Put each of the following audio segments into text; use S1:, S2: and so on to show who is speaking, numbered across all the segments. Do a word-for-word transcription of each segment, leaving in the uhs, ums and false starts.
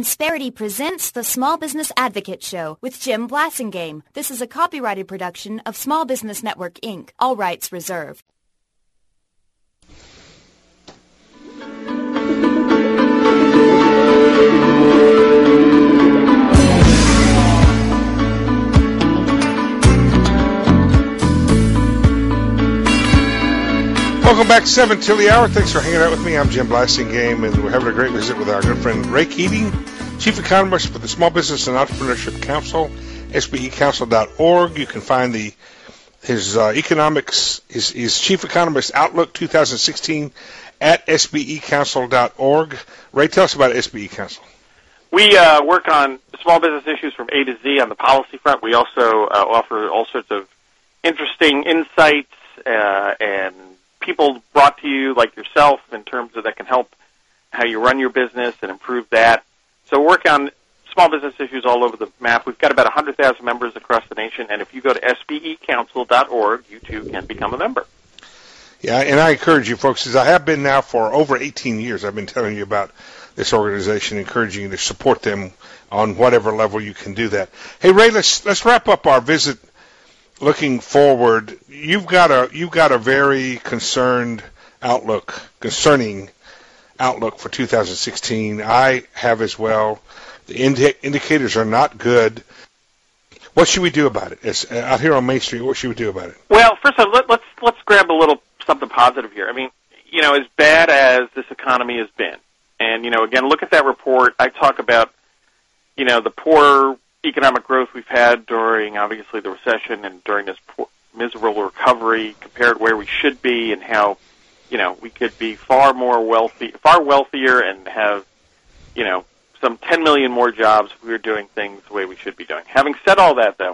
S1: Insperity presents the Small Business Advocate Show with Jim Blasingame. This is a copyrighted production of Small Business Network, Incorporated. All rights reserved.
S2: Welcome back, seven till the hour. Thanks for hanging out with me. I'm Jim Blasingame, and we're having a great visit with our good friend Ray Keating, Chief Economist for the Small Business and Entrepreneurship Council, S B E council dot org. You can find the his uh, economics, his, his Chief Economist Outlook twenty sixteen at S B E council dot org. Ray, tell us about S B E Council.
S3: We uh, work on small business issues from A to Z on the policy front. We also uh, offer all sorts of interesting insights uh, and people brought to you like yourself in terms of that can help how you run your business and improve that. So we work on small business issues all over the map. We've got about one hundred thousand members across the nation, and if you go to S B E council dot org, you too can become a member.
S2: Yeah, and I encourage you folks, as I have been now for over eighteen years, I've been telling you about this organization, encouraging you to support them on whatever level you can do that. Hey, Ray, let's let's wrap up our visit. Looking forward, you've got a you've got a very concerned outlook, concerning outlook for two thousand sixteen. I have as well. The indi- indicators are not good. What should we do about it? It's, uh, out here on Main Street, what should we do about it?
S3: Well, first of all, let, let's let's grab a little something positive here. I mean, you know, as bad as this economy has been, and you know, again, look at that report. I talk about, you know, the poor economic growth we've had during, obviously, the recession and during this poor, miserable recovery compared to where we should be, and how, you know, we could be far more wealthy, far wealthier and have, you know, some ten million more jobs if we were doing things the way we should be doing. Having said all that, though,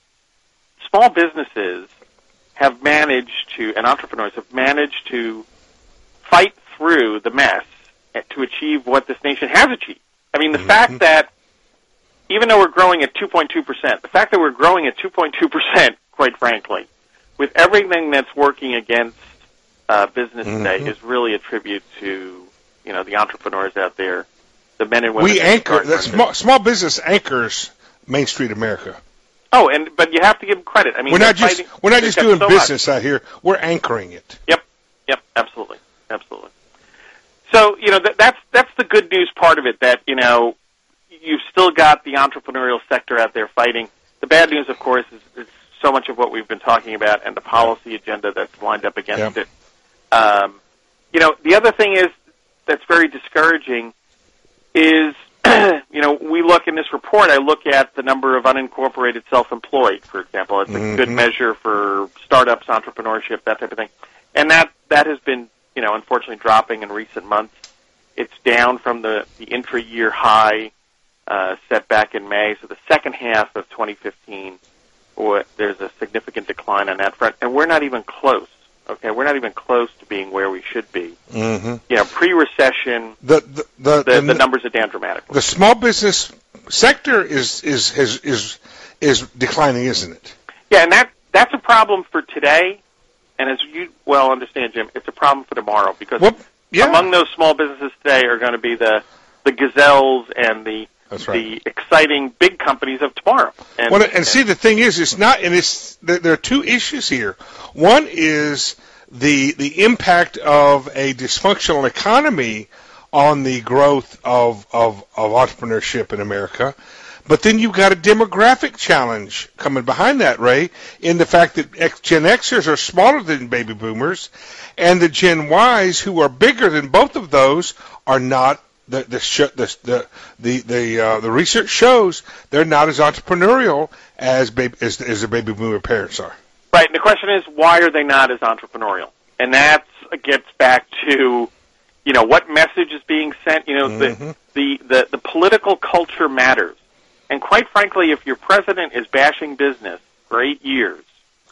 S3: small businesses have managed to, and entrepreneurs have managed to fight through the mess to achieve what this nation has achieved. I mean, the mm-hmm. fact that even though we're growing at two point two percent, the fact that we're growing at two point two percent, quite frankly, with everything that's working against uh, business mm-hmm. today is really a tribute to, you know, the entrepreneurs out there, the men and women.
S2: We anchor, the small, small business anchors Main Street America.
S3: Oh, and but you have to give them credit. I mean,
S2: we're not just
S3: fighting,
S2: we're not just doing
S3: so
S2: business
S3: much.
S2: out here. We're anchoring it.
S3: Yep, yep, absolutely, absolutely. So, you know, that, that's that's the good news part of it. That, you know, you've still got the entrepreneurial sector out there fighting. The bad news, of course, is, is so much of what we've been talking about and the policy agenda that's lined up against
S2: yeah.
S3: it. Um, you know, the other thing is that's very discouraging is, you know, we look in this report, I look at the number of unincorporated self-employed, for example. It's a mm-hmm. good measure for startups, entrepreneurship, that type of thing. And that, that has been, you know, unfortunately dropping in recent months. It's down from the, the intra-year high Uh, set back in May, so the second half of twenty fifteen, or there's a significant decline on that front, and we're not even close. Okay, we're not even close to being where we should be.
S2: Mm-hmm.
S3: You know, pre-recession,
S2: the the, the,
S3: the,
S2: the
S3: the numbers are down dramatically.
S2: The small business sector is is is is, is declining, isn't it?
S3: Yeah, and that that's a problem for today, and as you well understand, Jim, it's a problem for tomorrow because
S2: well, yeah.
S3: among those small businesses today are going to be the the gazelles and the
S2: That's right.
S3: the exciting big companies of tomorrow. And,
S2: well, and, and see, the thing is, it's not, and it's there, there are two issues here. One is the the impact of a dysfunctional economy on the growth of of, of entrepreneurship in America. But then you've got a demographic challenge coming behind that, Ray, in the fact that X, Gen Xers are smaller than baby boomers, and the Gen Ys, who are bigger than both of those, are not. The the the the the, the, uh, the research shows they're not as entrepreneurial as baby as, as the baby boomer parents are.
S3: Right. And the question is, why are they not as entrepreneurial? And that gets back to, you know, what message is being sent. You know, mm-hmm. the, the the the political culture matters. And quite frankly, if your president is bashing business for eight years,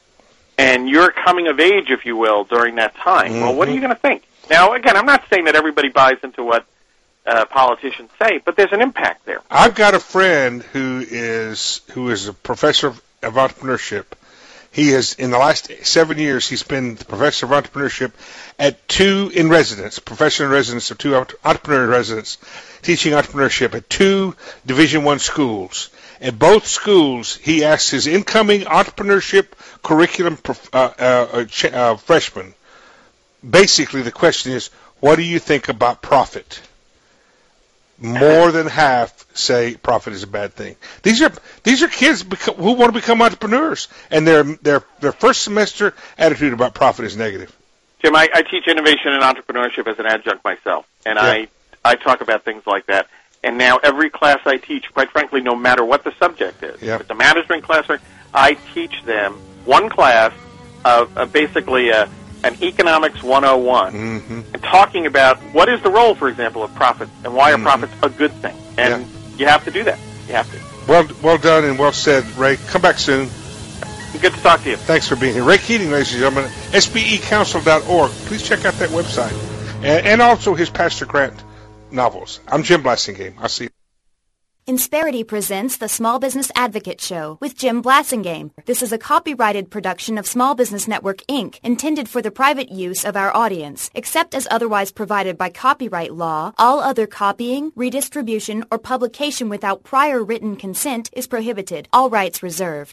S3: and you're coming of age, if you will, during that time, mm-hmm. well, what are you going to think? Now, again, I'm not saying that everybody buys into what Uh, politicians say, but there's an impact there.
S2: I've got a friend who is who is a professor of, of entrepreneurship. He has, in the last seven years, he's been the professor of entrepreneurship at two in residence, professor in residence of two entrepreneur in residence, teaching entrepreneurship at two Division One schools. At both schools, he asks his incoming entrepreneurship curriculum uh, uh, uh, freshmen, basically the question is, what do you think about profit? More than half say profit is a bad thing. These are these are kids beco- who want to become entrepreneurs, and their their their first semester attitude about profit is negative.
S3: Jim, I, I teach innovation and entrepreneurship as an adjunct myself, and yeah. I I talk about things like that. And now every class I teach, quite frankly, no matter what the subject is,
S2: yeah.
S3: if it's a management class, I teach them one class of, of basically a, an economics one oh one,
S2: mm-hmm.
S3: and talking about what is the role, for example, of profits and why
S2: mm-hmm.
S3: are profits a good thing. And
S2: yeah.
S3: you have to do that. You have to.
S2: Well, well done and well said, Ray. Come back soon.
S3: Good to talk to you.
S2: Thanks for being here. Ray Keating, ladies and gentlemen, S B E council dot org. Please check out that website. And, and also his Pastor Grant novels. I'm Jim Blasingame. I'll see you.
S1: Insperity presents the Small Business Advocate Show with Jim Blasingame. This is a copyrighted production of Small Business Network, Incorporated, intended for the private use of our audience. Except as otherwise provided by copyright law, all other copying, redistribution, or publication without prior written consent is prohibited. All rights reserved.